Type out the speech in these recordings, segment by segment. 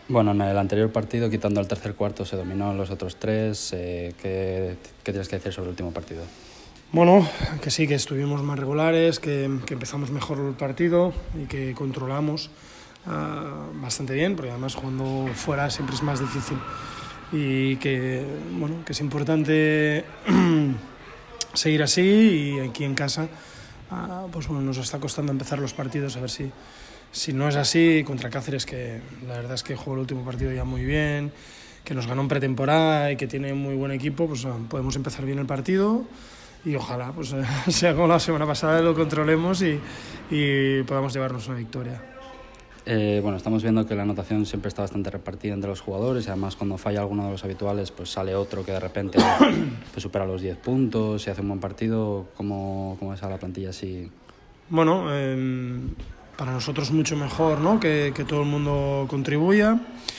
Bueno, en el anterior partido, quitando el tercer cuarto, se dominó en los otros tres. ¿Qué tienes que decir sobre el último partido? Bueno, que sí, que estuvimos más regulares, que empezamos mejor el partido y que controlamos bastante bien, porque además jugando fuera siempre es más difícil. Y que, bueno, que es importante seguir así, y aquí en casa pues bueno, nos está costando empezar los partidos, a ver si no es así contra Cáceres, que la verdad es que jugó el último partido ya muy bien, que nos ganó en pretemporada y que tiene muy buen equipo, pues podemos empezar bien el partido y ojalá pues sea como la semana pasada, lo controlemos y podamos llevarnos una victoria. Bueno, estamos viendo que la anotación siempre está bastante repartida entre los jugadores, y además cuando falla alguno de los habituales pues sale otro que de repente pues supera los 10 puntos y hace un buen partido. ¿Cómo es a la plantilla así? Bueno, para nosotros mucho mejor, ¿no? que todo el mundo contribuya,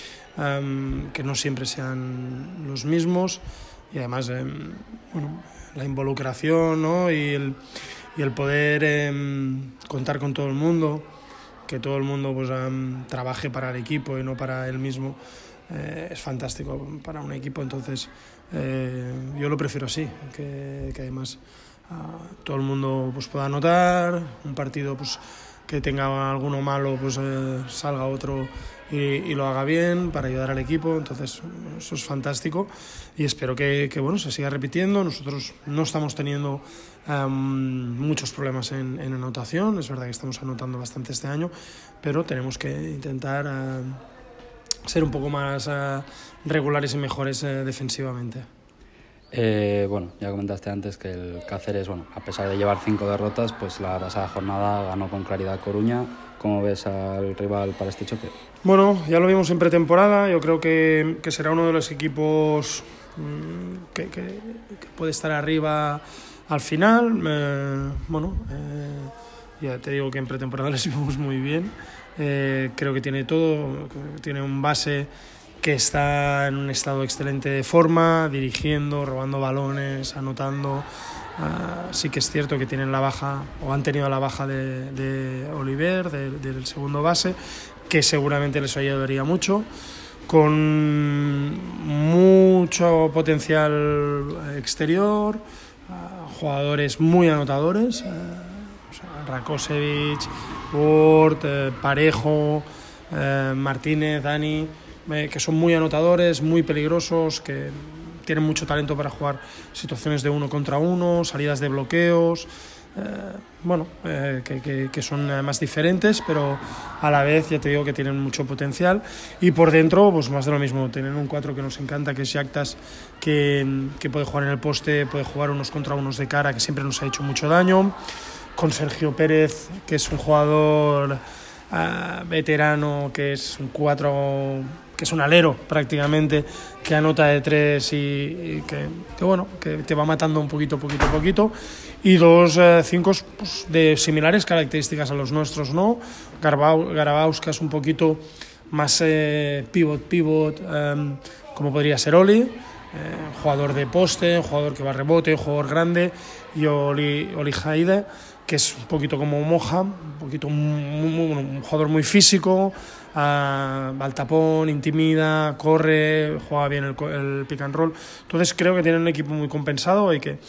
que no siempre sean los mismos, y además bueno, la involucración, ¿no? y el poder contar con todo el mundo, que todo el mundo pues trabaje para el equipo y no para él mismo, es fantástico para un equipo. Entonces yo lo prefiero así, que además todo el mundo pues pueda anotar, un partido pues que tenga alguno malo pues salga otro y lo haga bien para ayudar al equipo. Entonces eso es fantástico y espero que bueno, se siga repitiendo. Nosotros no estamos teniendo muchos problemas en anotación, es verdad que estamos anotando bastante este año, pero tenemos que intentar ser un poco más regulares y mejores defensivamente. Bueno, ya comentaste antes que el Cáceres, bueno, a pesar de llevar 5 derrotas, pues la pasada jornada ganó con claridad Coruña. ¿Cómo ves al rival para este choque? Bueno, ya lo vimos en pretemporada. Yo creo que será uno de los equipos que puede estar arriba al final. Ya te digo que en pretemporada les vimos muy bien. Creo que tiene todo, tiene un base que está en un estado excelente de forma, dirigiendo, robando balones, anotando. Sí que es cierto que tienen la baja, o han tenido la baja de Oliver, del segundo base, que seguramente les ayudaría mucho, con mucho potencial exterior, jugadores muy anotadores, Rakosevic, Ward, Parejo, Martínez, Dani, que son muy anotadores, muy peligrosos, que tienen mucho talento para jugar situaciones de 1 contra 1, salidas de bloqueos, que son más diferentes, pero a la vez ya te digo que tienen mucho potencial. Y por dentro, pues más de lo mismo, tienen un 4 que nos encanta, que es Jactas, que puede jugar en el poste, puede jugar unos contra unos de cara, que siempre nos ha hecho mucho daño, con Sergio Pérez, que es un jugador veterano, que es un 4, que es un alero prácticamente, que anota de 3 y que te va matando un poquito, y 2 5 pues, de similares características a los nuestros, ¿no? Garabauskas es un poquito más pivot, como podría ser Oli, jugador de poste, jugador que va a rebote, un jugador grande, y Oli Haide, que es un poquito como Moja, un jugador muy físico, va al tapón, intimida, corre, juega bien el pick and roll. Entonces creo que tienen un equipo muy compensado y que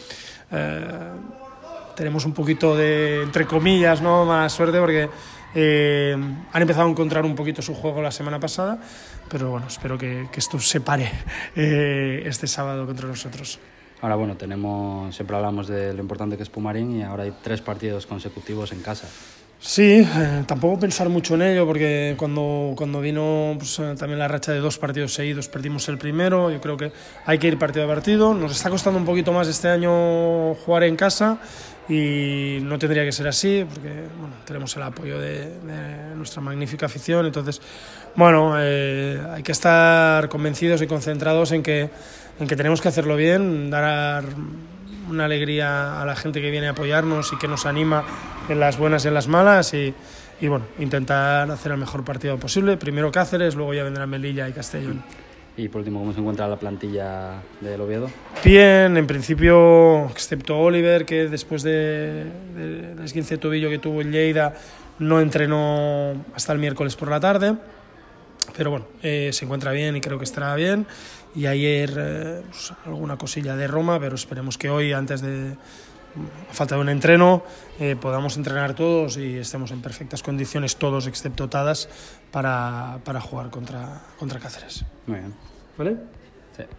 tenemos un poquito de, entre comillas, ¿no?, mala suerte, porque han empezado a encontrar un poquito su juego la semana pasada, pero bueno, espero que esto se pare este sábado contra nosotros. Ahora bueno, siempre hablamos de lo importante que es Pumarín, y ahora hay 3 partidos consecutivos en casa. Sí, tampoco pensar mucho en ello, porque cuando vino pues, también la racha de 2 partidos seguidos, perdimos el primero. Yo creo que hay que ir partido a partido. Nos está costando un poquito más este año jugar en casa, y no tendría que ser así, porque bueno, tenemos el apoyo de nuestra magnífica afición. Entonces, bueno, hay que estar convencidos y concentrados en que tenemos que hacerlo bien, dar una alegría a la gente que viene a apoyarnos y que nos anima en las buenas y en las malas, y bueno, intentar hacer el mejor partido posible. Primero Cáceres, luego ya vendrá Melilla y Castellón. Y por último, ¿cómo se encuentra la plantilla del Oviedo? Bien, en principio, excepto Oliver, que después del esguince de tobillo que tuvo en Lleida no entrenó hasta el miércoles por la tarde. Pero bueno, se encuentra bien y creo que estará bien. Y ayer pues, alguna cosilla de Roma, pero esperemos que hoy, antes de a falta de un entreno, podamos entrenar todos y estemos en perfectas condiciones, todos excepto Tadas, para jugar contra Cáceres. Muy bien. ¿Vale?